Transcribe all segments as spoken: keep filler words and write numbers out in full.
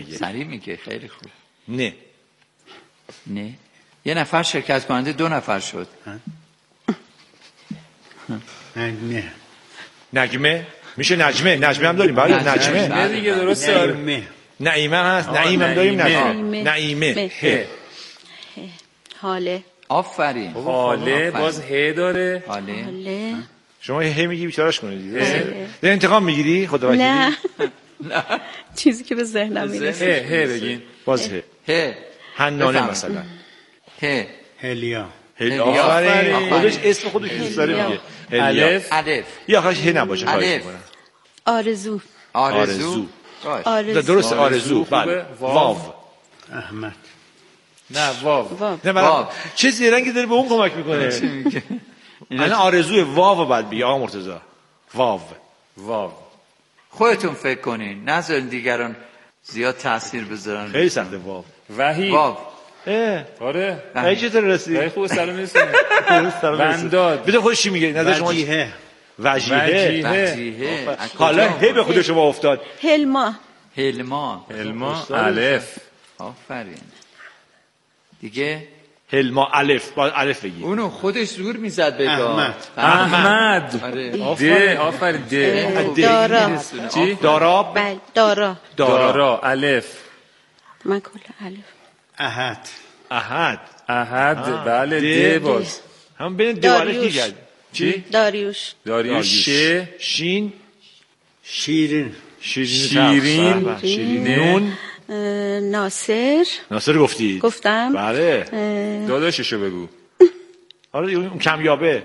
میگه. سریع میگه. خیلی خوب. نه نه. یه نفر شرکت کننده دو نفر شد. نه نجمه میشه. نجمه نجمه هم داریم. بله نجمه. نه دیگه درسته. نعیمه نعیمه هست. نعیم هم داریم. نجمه. نعیمه. ه. حاله. آفرین. حاله باز ه داره. حاله. حاله. شما هی میگی بیچارهش کنید. در انتقام میگیری خدا وکیلی؟ نه چیزی که به ذهنم ه میرسه. ه بگین. باز ه. ه. حنانه بفهم. مثلا. ه. هلیا هل آفرین. آفرین. خودش اسم خودش دوست داره میگه. الف. الف. یا آخرش ه نباشه خواهش الف. میکنم. آرزو. آرزو. باش. آرزو. درست آرزو. بله. واو. احمد. نه واو. واو. نه واو. بله. چه زیرنگی داره به اون کمک میکنه. الان آرزوی واو بعد بگی آقا مرتضی. واو. واو. خودتون فکر کنین. نذارین دیگران زیاد تاثیر بذارن. خیلی سخته واو. وحید. واو. اه. آره. ای چطور رسید؟ خیلی خوب سلام میرسونه. بنداد. بنداد. بده خودش چی میگه؟ نظر شما وجیهه وجیهه. وجیهه. حالا هی به خود شما افتاد. هلما. هلما. علما الف. آفرین. دیگه هلما الف. با الف بگی. اونو خودش زور میزد بگا. احمد. احمد. آره. ده آفرین ده. دارا. چی؟ دارا. بله دارا. دارا الف. من کل الف. احد احد. احد. بله ده. ده باز. هم بین دو الف داریوش. دیگه. چی؟ داریوش. داریوش. ش. شین. شیرین شیرین. شیرین. شیرین. نون. اه، ناصر. ناصر گفتی. گفتم. بله. اه، داداششو بگو. آره اون کمیابه.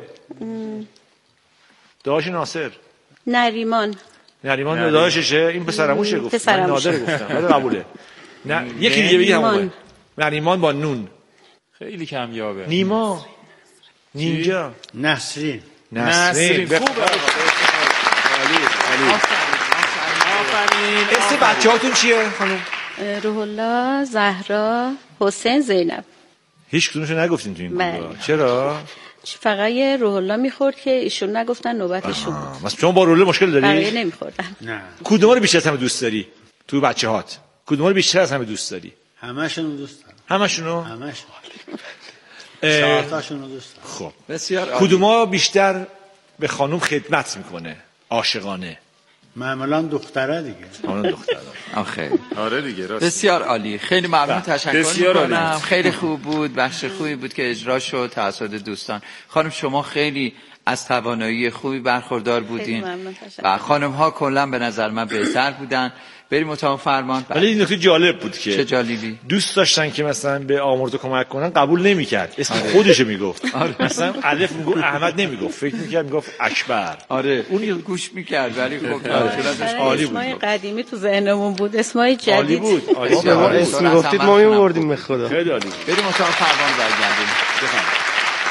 داداش ناصر. نریمان. نریمان داداششه. این پسرموشه گفت. پسرموشه. نادر گفتم. ولی قبوله. نه یکی دیگه بگی همون. نریمان. نریمان با نون. خیلی کمیابه. نیما. نینجا. نسرین نسرین. بخ- خوب. عالی عالی. آفرین. اسم بچه‌هاتون چیه خانم؟ اه، روح الله، زهرا، حسین، زینب. هیچ کدومشو نگفتین تو این بله. گروه. چرا؟ فقط یه روح الله میخورد که ایشون نگفتن نوبتشون بود. مثلا شما با روله مشکل بقیه داری؟ نمیخوردن. نه کدوم رو بیشتر از همه دوست داری؟ تو بچه‌هات. کدوم رو بیشتر از همه دوست داری؟ همشون دوست دارم همشونو؟ همشون اه، چهارتاشون دوست دارم خب. بسیار عالی. کدوما بیشتر به خانم خدمت میکنه؟ عاشقانه. معمولا دختره دیگه خانم دخترا. آخه آره دیگه راست. بسیار عالی. خیلی ممنون. تشکر بسیار عالی. میکنم. خیلی خوب بود. بخش خوبی بود که اجرا شد توسط دوستان. خانم شما خیلی از توانایی خوبی برخوردار بودین ممنون. تشکر. و خانم ها کلا به نظر من بهتر بودن. بریم اتاق فرمان. ولی این نکته جالب بود چه که جالبی. دوست داشتن که مثلا به آمرزو کمک کنن قبول نمیکرد. اسم خودشو میگفت. مثلا الف میگفت احمد نمیگفت. فکر میکرد میگفت اکبر. آره اون گوش میکرد ولی خب آره، عالی بود. اسمای قدیمی تو ذهنمون بود، اسمای جدید. عالی بود. عالی به ما بود. اسم میگفتید ما میوردیم به خدا. خیلی عالی بود. بریم اتاق فرمان برگردیم. بفرمایید.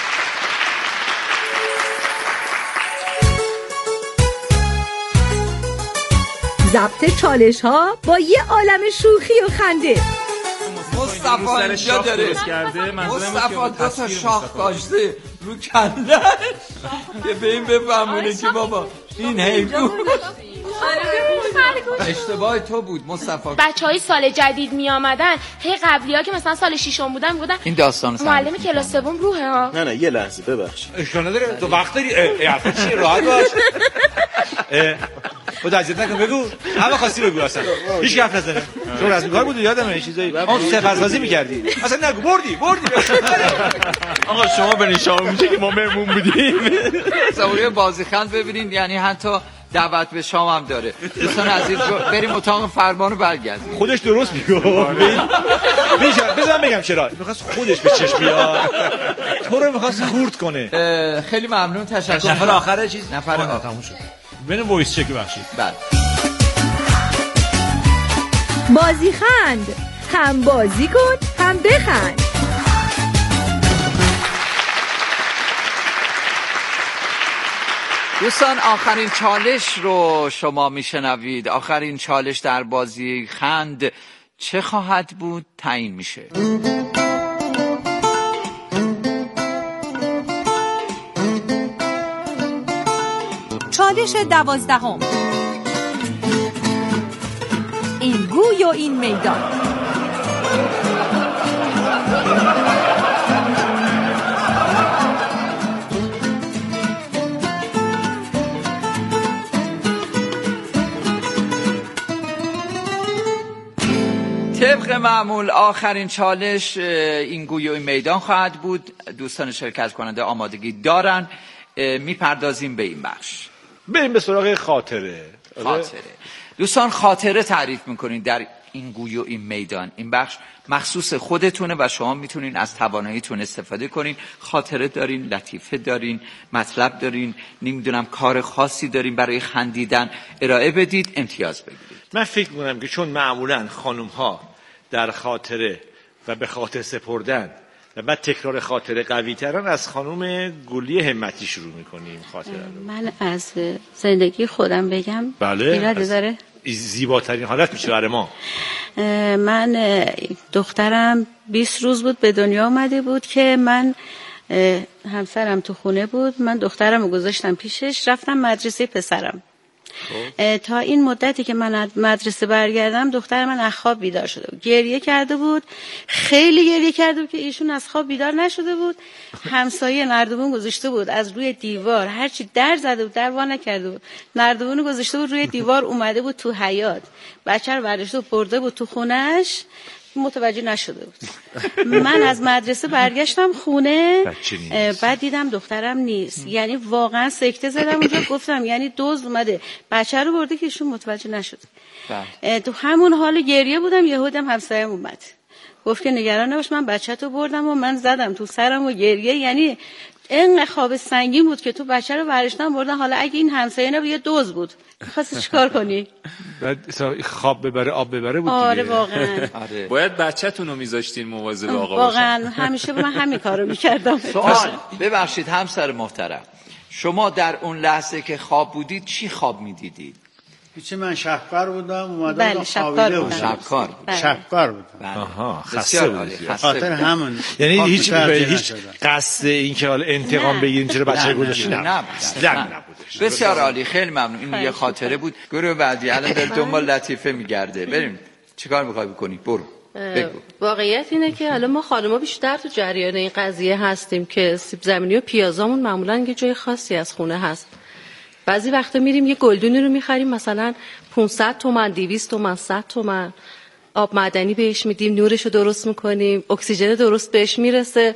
ضبط چالش ها با یه عالم شوخی و خنده. مصطفی اینجا داره. مصطفی دو تا شاخ کاشته رو کلش که به این بفهمونه که بابا این حیوان. اشتباه تو بود مصطفی. بچهای سال جدید می آمدن هی قبلی ها که مثلا سال ششم بودن میگفتن این داستان معلم کلاس سوم روحه ها. نه نه یه لحظه ببخش. اشکال نداره. تو وقت داری. حرفا چیه؟ راحت باش. خود عزیزت نکن بگو. همه خواستی بگو اصلا. هیچ حرف نزنه. تو رسمی کار بود یادمه این چیزایی. اون سپس‌بازی می‌کردی. اصلا نگو بردی بردی. آقا شما برین شام میشه که ما مهمون بودیم. تصاویر بازیخند ببینین یعنی حتی دعوت به شام هم داره. دوستان عزیز بریم اتاق فرمانو برگردیم. خودش درست میگه. بذار بگم چرا. می‌خواست خودش به چشم بیاد. تو رو می‌خواست خورد کنه. خیلی ممنون. تشکر. نفر آخره چیز نفر آخر تموم شد. ببین وایس چک بخشید. بله. بازی خند، هم بازی کن هم بخند. دوستان آخرین چالش رو شما میشنوید. آخرین چالش در بازی خند چه خواهد بود تعیین میشه. چالش دوازدهم. امروز گوی و این میدان. طبق معمول آخرین چالش این گوی و این میدان خواهد بود. دوستان شرکت کننده آمادگی دارن. میپردازیم به این بخش. بریم به سراغ خاطره. خاطره. دوستان خاطره تعریف میکنین در این گوی و این میدان. این بخش مخصوص خودتونه و شما میتونین از تواناییتون استفاده کنین. خاطره دارین، لطیفه دارین، مطلب دارین، نمیدونم کار خاصی دارین برای خندیدن، ارائه بدید، امتیاز بگیرید. من فکر میکنم که چون معمولاً خانم ها در خاطره و به خاطر سپردن و بعد تکرار خاطره قوی ترن، از خانم گلی همتی شروع میکنیم خاطره رو. من از زندگی خودم بگم. بله. ایراد داره؟ زیباترین حالت میشه برای ما. من دخترم بیست روز بود به دنیا آمده بود که من همسرم تو خونه بود، من دخترم رو گذاشتم پیشش، رفتم مدرسه پسرم. تا این مدتی که من از مدرسه برگردم دختر من از خواب بیدار شده بود، گریه کرده بود، خیلی گریه کرده بود که ایشون از خواب بیدار نشده بود. همسایه نردبون گذاشته بود از روی دیوار، هرچی در زده بود در وا نکرده بود، نردبون گذاشته بود روی دیوار، اومده بود تو حیاط، بچه رو برداشته و برده بود تو خونش، متوجه نشده بود. من از مدرسه برگشتم خونه، بعد دیدم دخترم نیست. یعنی واقعا سکته زدم اونجا، گفتم یعنی دزد اومده بچه رو برده که ایشون متوجه نشد. تو همون حال گریه بودم، یهو دیدم همسایه‌م اومد گفت که نگران نباش، من بچه‌تو بردم و من زدم تو سرم و گریه. یعنی این خواب سنگین بود که تو بچه رو برشتن بردن، حالا اگه این همسایه نبود یه دوز بود، می‌خواستی چیکار کنی؟ بعد خواب ببره آب ببره بود. آره واقعا. آره. باید بچه‌تون رو می‌ذاشتین مواظب آقا باشن. واقعا همیشه من همین کارو می‌کردم. سوال، ببخشید همسر محترم، شما در اون لحظه که خواب بودید چی خواب می‌دیدید؟ هیچی، من شبکار بودم، اومدم بله شبکار بودم. شبکار بود. شبکار بودم. بله. آها، خسته بودی. خاطر همون. یعنی هیچ هیچ قصد این که حالا انتقام بگیریم چرا بچه گذاشتین؟ نه نه بسیار عالی، خیلی ممنون. این یه خاطره بود. گروه بعدی الان در دنبال لطیفه میگرده. بریم چیکار می‌خوای بکنی؟ برو. بگو. واقعیت اینه که حالا ما خانم‌ها بیشتر تو جریان این قضیه هستیم که سیب زمینی و پیازامون معمولاً یه جای خاصی از خونه هست. بعضی وقتا میریم یه گلدونی رو میخریم مثلا پانصد تومن، دویست تومن، صد تومن، آب معدنی بهش میدیم، نورش رو درست میکنیم، اکسیژن درست بهش میرسه،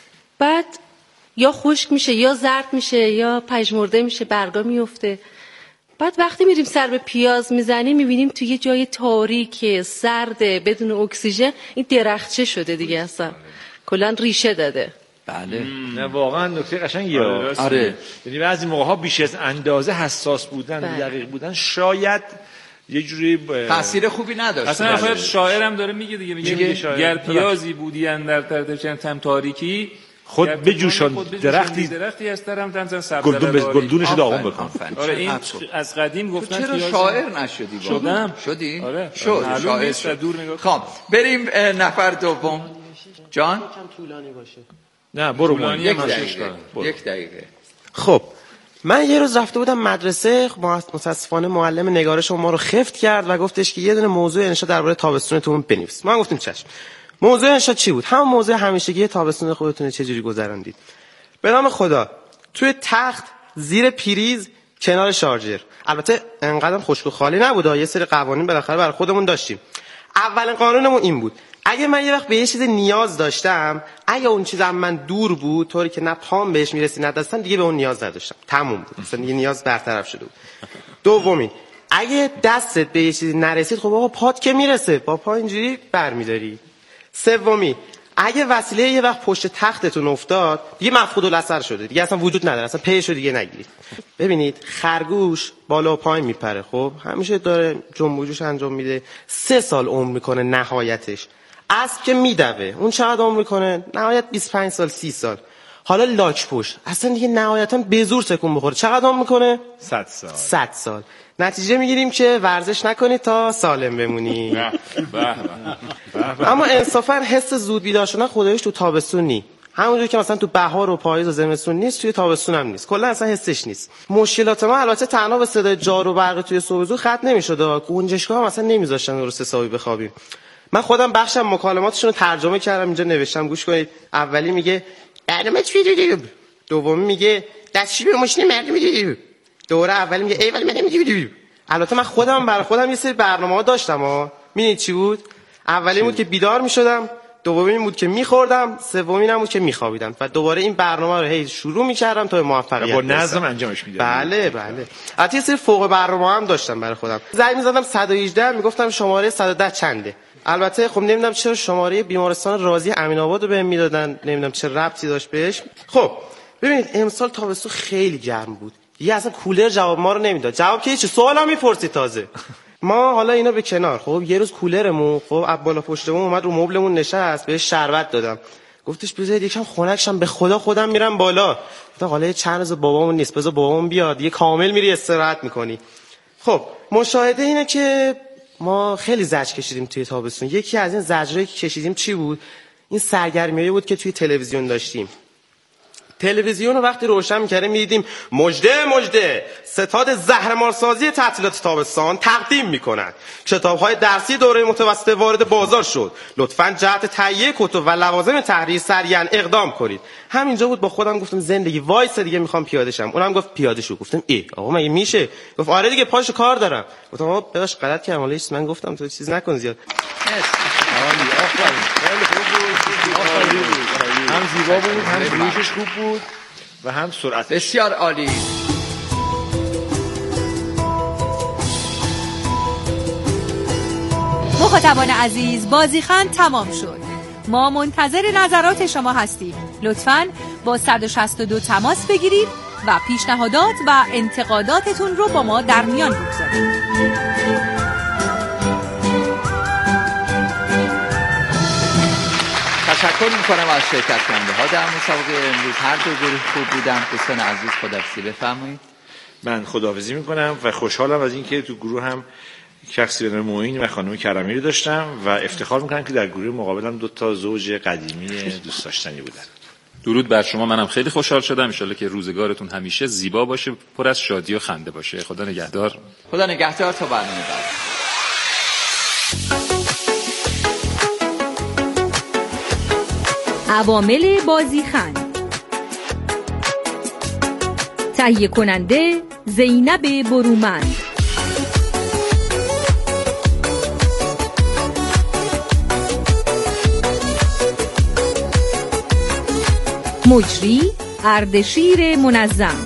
بعد یا خشک میشه یا زرد میشه یا پژمرده میشه، برگا میفته. بعد وقتی میریم سر به پیاز میزنیم میبینیم توی یه جای تاریک سرده بدون اکسیژن این درختچه شده دیگه، اصلا کلا ریشه داده. بله. نه واقعا نکته قشنگیه. آره. یعنی بعضی موقع‌ها بیش از اندازه حساس بودن، دقیق بودن، شاید یه جوری تاثیر خوبی نداشت. اصلا خود شاعرم داره میگه دیگه، میگه گر پیازی بودی اندر ترتشن تم تاریکی، خود بجوشان درختی درختی از درم تنزن سبز گلدون به گلدونش داغون بکن. آره این از قدیم گفتن چرا شاعر نشدی؟ شدم. شدی؟ آره. شد شاعر شد. خب بریم نفر دوم. جان طولانی باشه. نه برو من یک دقیقه. یک دقیقه. خب من یه روز رفته بودم مدرسه، متاسفانه معلم نگارش ما رو خفت کرد و گفتش که یه دونه موضوع انشا درباره تابستونتون بنویس. ما گفتیم چشم. موضوع انشا چی بود؟ همون موضوع همیشگی تابستون خودتون چه جوری گذروندید. به نام خدا توی تخت زیر پریز کنار شارژر. البته انقدر خشک و خالی نبود، یه سری قوانین بالاخره برای خودمون داشتیم. اولین قانونمون این بود: اگه من یه وقت به یه چیز نیاز داشتم، اگه اون چیز از من دور بود طوری که نه پام بهش میرسید نه دستم، دیگه به اون نیاز نداشتم، تموم بود، اصلا دیگه نیاز برطرف شده بود. دومی، اگه دستت به یه چیزی نرسید، خب آقا پات که میرسه، با پا اینجوری برمیداری. سومی، اگه وسیله یه وقت پشت تختتون افتاد، دیگه مفقود الاثر شده، دیگه اصلا وجود نداره، اصلا پیشو دیگه نگیرید. ببینید خرگوش بالا و پایین میپره، خب همیشه داره جنب و جوش انجام میده، سه سال عمر میکنه نهایتش. اسب که میدوه، اون چقدر عمر میکنه؟ نهایت بیست و پنج سال، سی سال. حالا لاک پشت اصلا دیگه نهایتا به زور تکون بخوره، چقدر عمر میکنه؟ صد سال. صد سال. نتیجه میگیریم که ورزش نکنید تا سالم بمونی. اما انصافا حس زود بیدار شدن خداییش تو تابستون نی. همونجوری که مثلا تو بهار و پاییز و زمستون نیست، توی تابستون هم نیست، کلا اصلا حسش نیست. مشکلات ما البته تنها به صدای جار و برق توی صبح زود ختم نمی‌شد، گنجشگاه هم اصلا نمی‌ذاشتن درست حسابی بخوابیم. من خودم بخشم مکالماتشون رو ترجمه کردم، اینجا نوشتم، گوش کنید. اولی میگه برنامه چی دیدی، دومی میگه دستشوی ماشین مردم دیدی، دوره اولی میگه ای ولی من نمی‌دیدی. البته من خودم برای خودم یه سری برنامه‌ها داشتم ها. می‌بینید چی بود؟ اولی بود که بیدار می‌شدم، دومی بود که می‌خوردم، سومی بود که می‌خوابیدم و دوباره این برنامه رو هی شروع می‌کردم تا به موفقیت با نظم انجامش میدادم. بله بله. البته یه سری فوق برنامه هم داشتم برای خودم. زنگ می‌زدم صد و هجده، میگفتم شماره صد و ده چنده. البته خب نمیدونم چرا شماره بیمارستان رازی امین‌آباد رو بهم میدادن، نمیدونم چه ربطی داشت بهش. خب ببینید امسال تابستون خیلی گرم بود، یه اصلا کولر جواب ما رو نمیداد. جواب که هیچ، سوالا میپرسید تازه. ما حالا اینا به کنار، خب یه روز کولرمون خب از بالا پشتمون اومد رو مبلمون نشست، بهش شربت دادم، گفتش بذارید یکم خنکشم، به خدا خودم میرم بالا. گفتم حالا چند روز بابامون نیست، بذار بابامون بیاد، یه کامل میری استراحت میکنی. خب مشاهده اینه که ما خیلی زجر کشیدیم توی تابستون. یکی از این زجرایی که کشیدیم چی بود؟ این سرگرمیایی بود که توی تلویزیون داشتیم. تلویزیون رو وقتی روشن می‌کردیم می‌دیدیم مژده مژده، ستاد زهرمارسازی تعطیلات تابستان تقدیم می‌کنند. کتاب‌های درسی دوره متوسطه وارد بازار شد. لطفاً جهت تهیه کتب و لوازم تحریر سریعاً اقدام کنید. همینجا بود با خودم گفتم زندگی وایس دیگه می‌خوام پیاده شم. اونم گفت پیاده شو. گفتم ای آقا مگه میشه؟ گفت آره دیگه پاشو کار دارم. گفتم آقا ببخش غلط کردم، حالا من گفتم تو چیز نکن زیاد. عالی، آفرین. خیلی خوب بود. هم زیبا بود، هم گوشش خوب بود و هم سرعت. بسیار عالی. مخاطبان عزیز، بازیخند تمام شد. ما منتظر نظرات شما هستیم. لطفاً با صد و شصت و دو تماس بگیرید و پیشنهادات و انتقاداتتون رو با ما در میان بگذارید. تشکر میکنم از شرکت کننده ها در مسابقه امروز. هر دو گروه خوب بودن. دوستان عزیز خداحافظی بفرمایید. من خداحافظی میکنم و خوشحالم از اینکه تو گروه هم شخصی به نام معین و خانم کرمی رو داشتم و افتخار میکنم که در گروه مقابلم دو تا زوج قدیمی دوست داشتنی بودن. درود بر شما. منم خیلی خوشحال شدم. ان شاءالله که روزگارتون همیشه زیبا باشه، پر از شادی و خنده باشه. خدا نگهدار. خدا نگهدار تا برنامه بعد. عوامل بازیخند. تهیه کننده زینب برومند. مجری اردشیر منظم.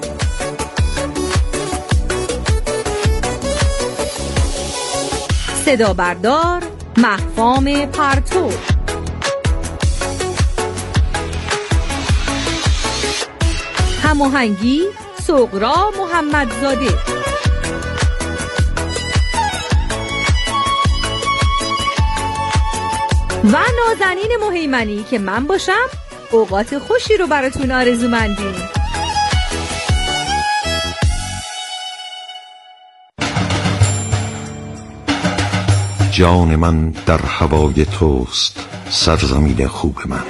صدا بردار مهفام پرتو. هماهنگی سغرا محمدزاده. و نازنین مهیمنی که من باشم اوقات خوشی رو براتون آرزومندیم. جان من در هوای توست، سرزمین خوب من.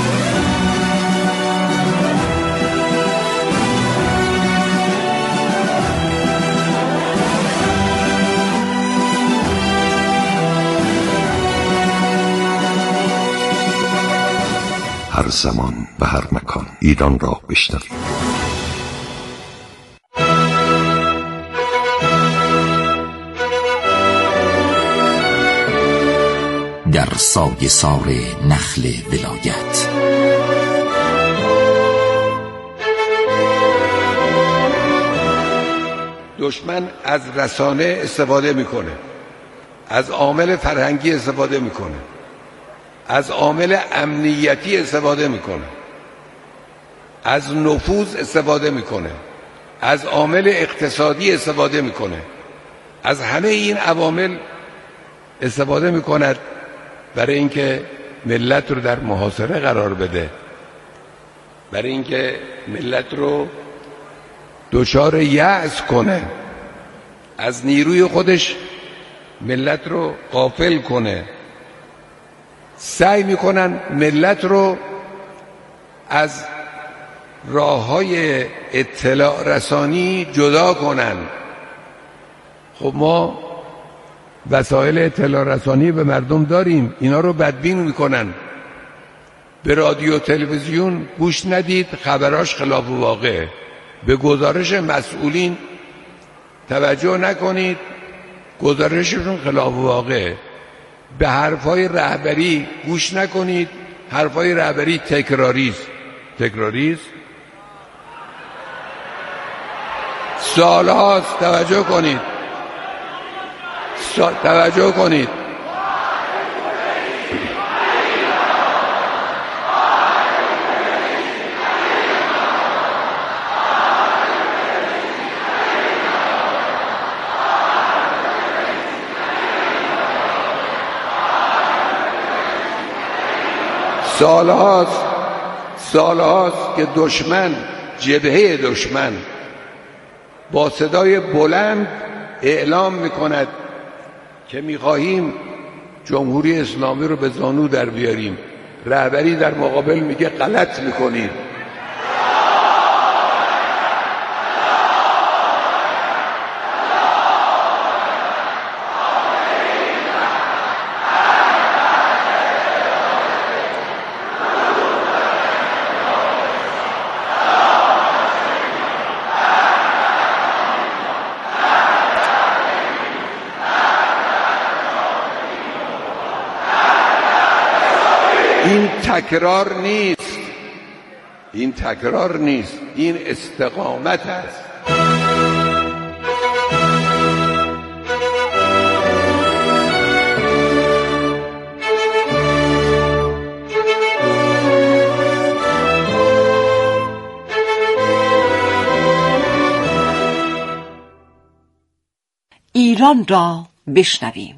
هر زمان و هر مکان ایران را بشنوید. در سایه سار نخل ولایت دشمن از رسانه استفاده میکنه، از عامل فرهنگی استفاده میکنه، از عامل امنیتی استفاده میکنه، از نفوذ استفاده میکنه، از عامل اقتصادی استفاده میکنه، از همه این عوامل استفاده میکند برای اینکه ملت رو در محاصره قرار بده، برای اینکه ملت رو دچار یأس کنه، از نیروی خودش ملت رو غافل کنه. سعی میکنن ملت رو از راه‌های اطلاع رسانی جدا کنن. خب ما وسایل اطلاع رسانی به مردم داریم، اینا رو بدبین میکنن. به رادیو تلویزیون گوش ندید، خبراش خلاف واقعه. به گزارش مسئولین توجه نکنید، گزارششون خلاف واقعه. به حرفای رهبری گوش نکنید، حرفای رهبری تکراریست. تکراریست سالهاست. توجه کنید، سال... توجه کنید. سالهاست سالهاست که دشمن، جبهه دشمن با صدای بلند اعلام میکند که میخواهیم جمهوری اسلامی رو به زانو در بیاریم. رهبری در مقابل میگه غلط میکنید. این تکرار نیست، این تکرار نیست، این استقامت است. ایران را بشنویم.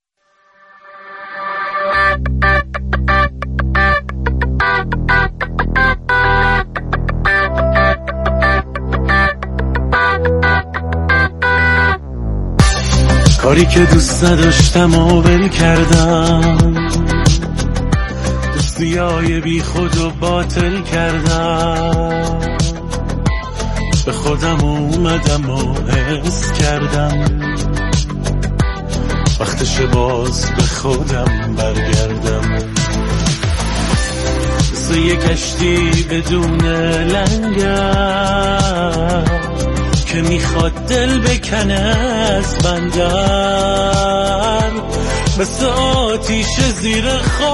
کاری که دوست نداشتم و ول کردم، دوستیای بی خود و باطل کردم، به خودم اومدم و حس کردم وقتش باز به خودم برگردم. مثل یه کشتی بدون لنگر که میخواد دل بکنه از بندر، مثل آتیش زیر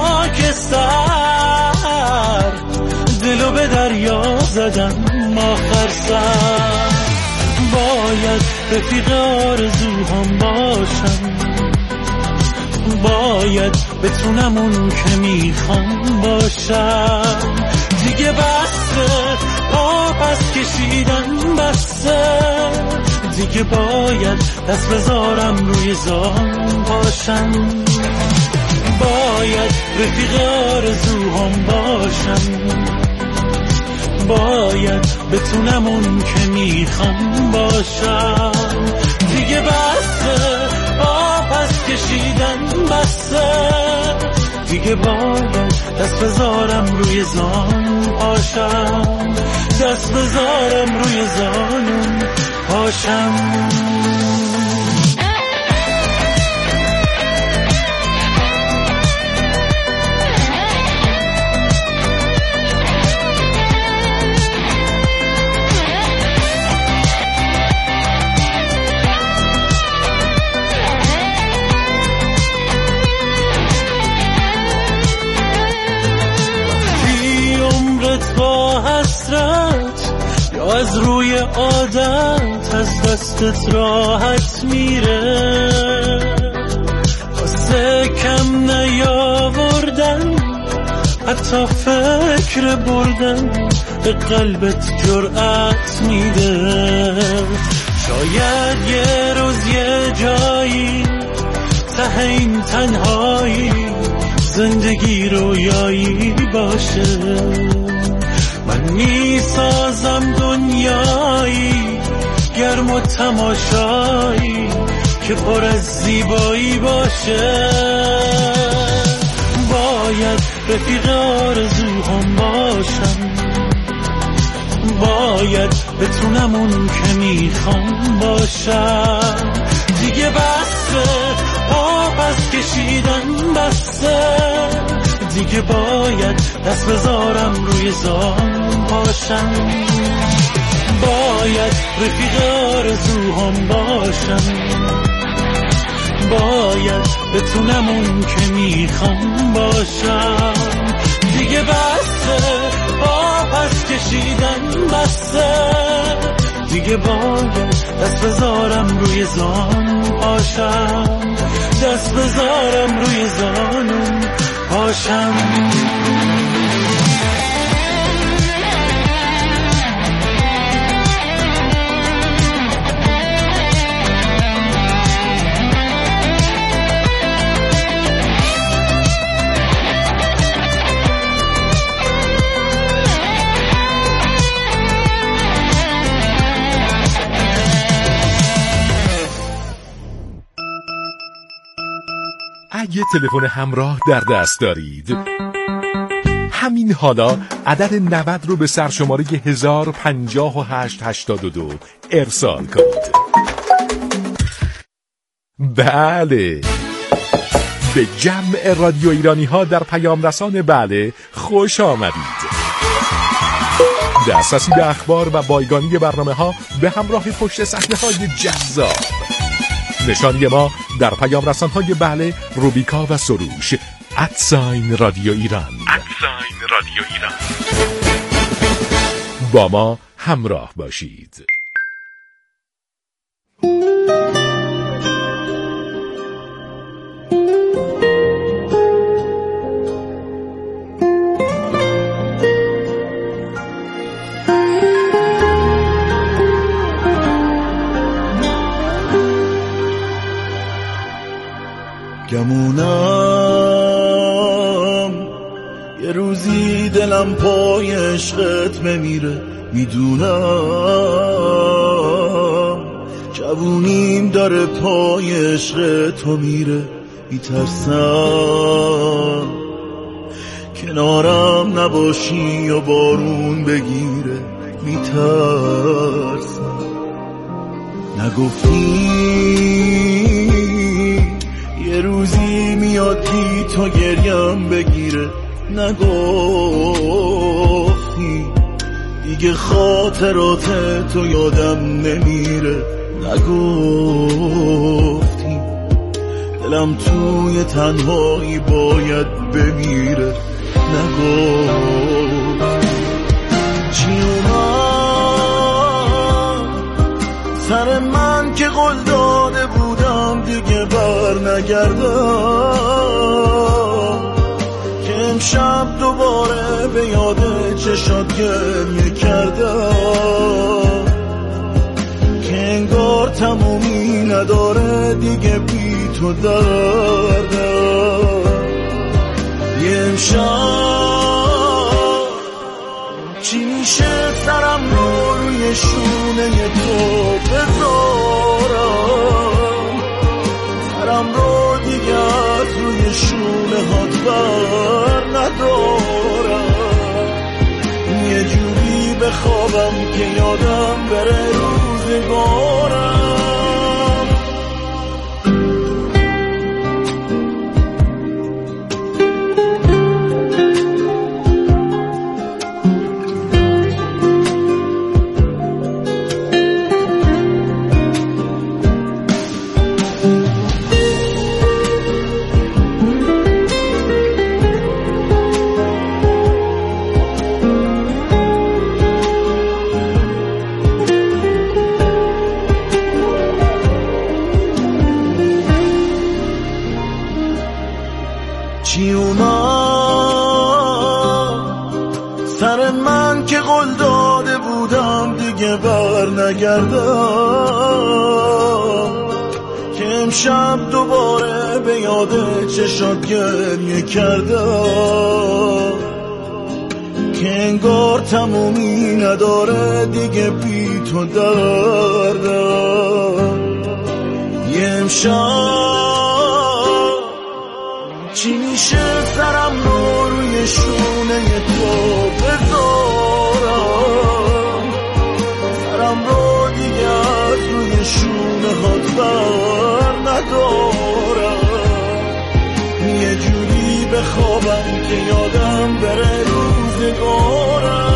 خاکستر دلو به دریا زدم آخر سر. باید رفیق آرزوهام باشم، باید بتونم اون که میخوام باشم. دیگه بسته آب از کشیدن، بسته دیگه باید دست بذارم روی زان باشم. باید رفیق آرزوهام باشم، باید بتونم اون که میخوام باشم. دیگه بسته آب از کشیدن، بسته دیگه باید دست بذارم روی زان پاشم، دست بذارم روی زانم پاشم. از روی عادت از دستت راحت میره، واسه کم نیاوردن حتی فکر بردن به قلبت جرأت میده. شاید یه روز یه جایی ته این تنهایی زندگی رویایی باشه. من میسازم دنیایی گرم و تماشایی که پر از زیبایی باشه. باید رفیق آرزوهام باشم، باید بتونم اون که میخوام باشم. دیگه بسه آب کشیدن بسه، دیگه باید دست بذارم روی زان باشم. باید رفیق آرزوهام باشم، باید بتونم اون که میخوام باشم. دیگه بسه آب از کشیدن بسه، دیگه باید دست بذارم روی زان باشم، دست بذارم روی زانم باشم. اگه تلفن همراه در دست دارید، همین حالا عدد نود رو به سرشماره هزار و پنجاه و هشت هشتاد و دو ارسال کنید. بله، به جمع رادیو ایرانی ها در پیام رسان بله خوش آمدید. دسترسی به اخبار و بایگانی برنامه ها به همراه پشت صحنه های جذاب. نشانی ما در پیام رسان های بله، روبیکا و سروش ادساین رادیو ایران. ادساین رادیو ایران. با ما همراه باشید. گمونم یه روزی دلم پای عشقت میمیره، میدونم جوونیم داره پای عشق تو میره، میترسم کنارم نباشی و بارون بگیره، میترسم نگفتی یه روزی میاد بی تو گریم بگیره، نگفتی دیگه خاطرات تو یادم نمیره، نگفتی دلم توی تنهایی باید بمیره، نگفتی چی اومد سر من که قول داده بودم دیگه بر نگردم، که امشب دوباره به یاد چشات گریه کردم، که انگار تمومی نداره دیگه بی تو دردم. یه امشب چی میشه سرم رو روی شونه تو بذارم، سرم رو دیگه از روی شونه هات بر ندارم، یه جوری بخوابم که یادم بره روزگارم. چی اومد سر من که قول داده بودم دیگه بر نگردم، که امشب دوباره به یاد چشات گریه کردم، که انگار تمومی نداره دیگه بی تو دردم. یه امشب چی میشه سرم رو روی شونه تو بذارم، بر ندارم، یه جوری بخوابم که یادم بره روزگارم.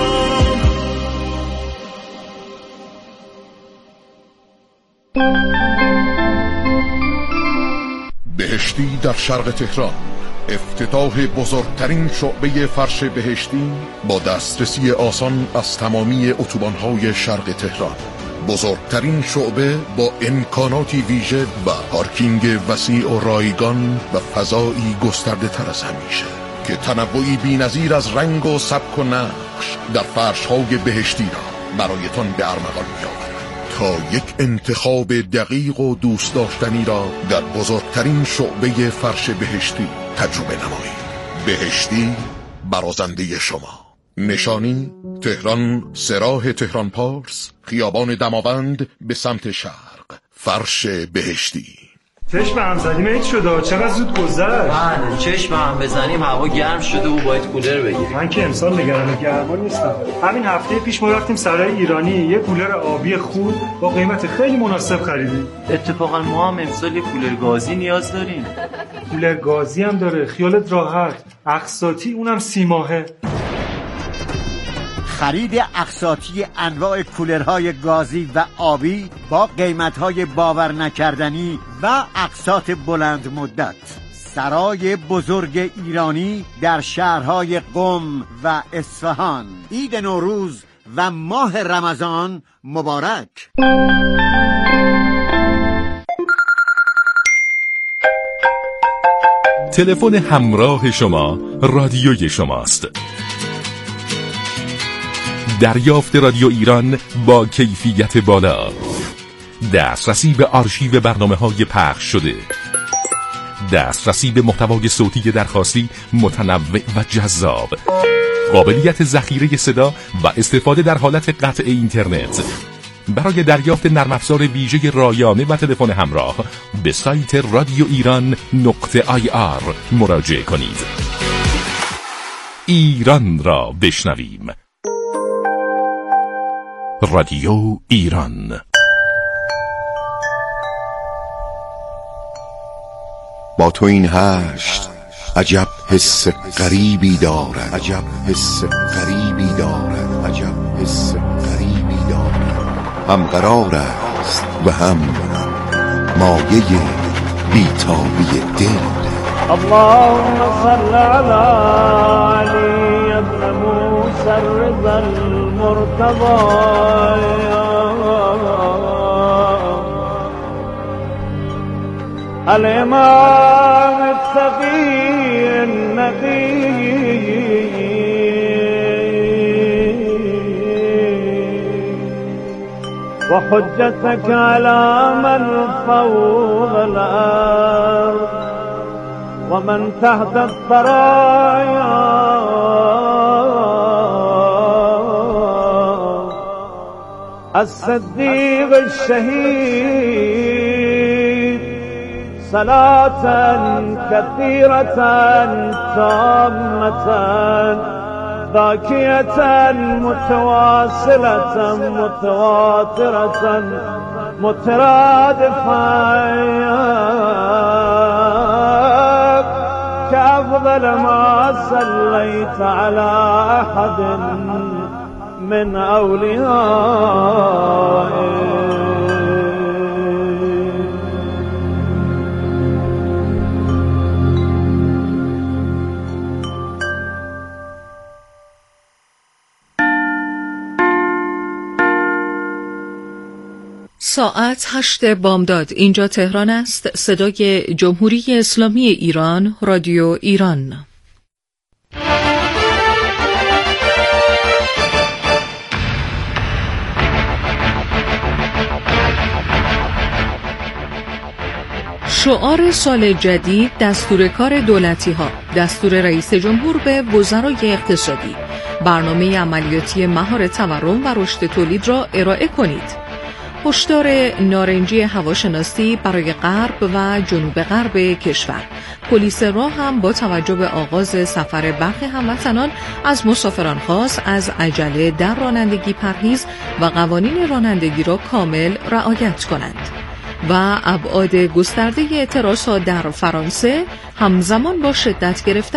بهشتی در شرق تهران، افتتاح بزرگترین شعبه فرش بهشتی با دسترسی آسان از تمامی اتوبان‌های شرق تهران. بزرگترین شعبه با امکاناتی ویژه و پارکینگ وسیع و رایگان و فضایی گسترده تر از همیشه که تنوعی بی‌نظیر از رنگ و سبک و نقش در فرش‌های بهشتی را برایتان به ارمغان می‌آورد تا یک انتخاب دقیق و دوست داشتنی را در بزرگترین شعبه فرش بهشتی تجربه نمایید. بهشتی برازنده شما. نشانی تهران، سراح تهران پارس، خیابان دماوند به سمت شرق. فرش بهشتی. چشم هم زدیم هیچ شده، چقدر زود گذشت. من چشم هم بزنیم هوا گرم شده و باید کولر بگیریم. من که امسال نگران گرما نیستم. همین هفته پیش ما رفتیم سرای ایرانی یه کولر آبی خوب با قیمت خیلی مناسب خریدیم. اتفاقا ما هم امسال یه کولر گازی نیاز داریم. کولر گازی هم داره، خیالت راحت. اقساطی اونم سی ماهه. خرید اقساطی انواع کولرهای گازی و آبی با قیمتهای باور نکردنی و اقساط بلند مدت. سرای بزرگ ایرانی در شهرهای قم و اصفهان. عید نوروز و ماه رمضان مبارک. تلفن همراه شما رادیوی شماست. دریافت رادیو ایران با کیفیت بالا، دسترسی به آرشیو برنامه‌های پخش شده، دسترسی به محتوای صوتی درخواستی متنوع و جذاب، قابلیت ذخیره صدا و استفاده در حالت قطع اینترنت. برای دریافت نرم افزار ویژه رایانه و تلفن همراه به سایت رادیو ایران نقطه آی آر مراجعه کنید. ایران را بشنویم. رادیو ایران. با تو این هشت عجب حس غریبی دارد، عجب حس غریبی دارد، عجب حس غریبی دارد. هم قرار است و هم مایه بیتابی دل. اللهم صل على علی ابن موسی الرضا المرتضى الامام التقی النقی وحجتك على من فوق الأرض ومن تحت الثرايا الصديق الشهيد صلاة كثيرة تامة باكية متواصلة متواترة مترادفة كأفضل ما صليت على أحد من أوليائك. ساعت هشت بامداد. اینجا تهران است. صدای جمهوری اسلامی ایران، رادیو ایران. شعار سال جدید دستور کار دولتی ها، دستور رئیس جمهور به وزرای اقتصادی. برنامه عملیاتی مهار تورم و رشد تولید را ارائه کنید. هشدار نارنجی هواشناسی برای غرب و جنوب غرب کشور. پلیس راه هم با توجه به آغاز سفر برخی هموطنان از مسافران خواست از عجله در رانندگی پرهیز و قوانین رانندگی را کامل رعایت کنند. و ابعاد گسترده اعتراضات در فرانسه همزمان با شدت گرفتن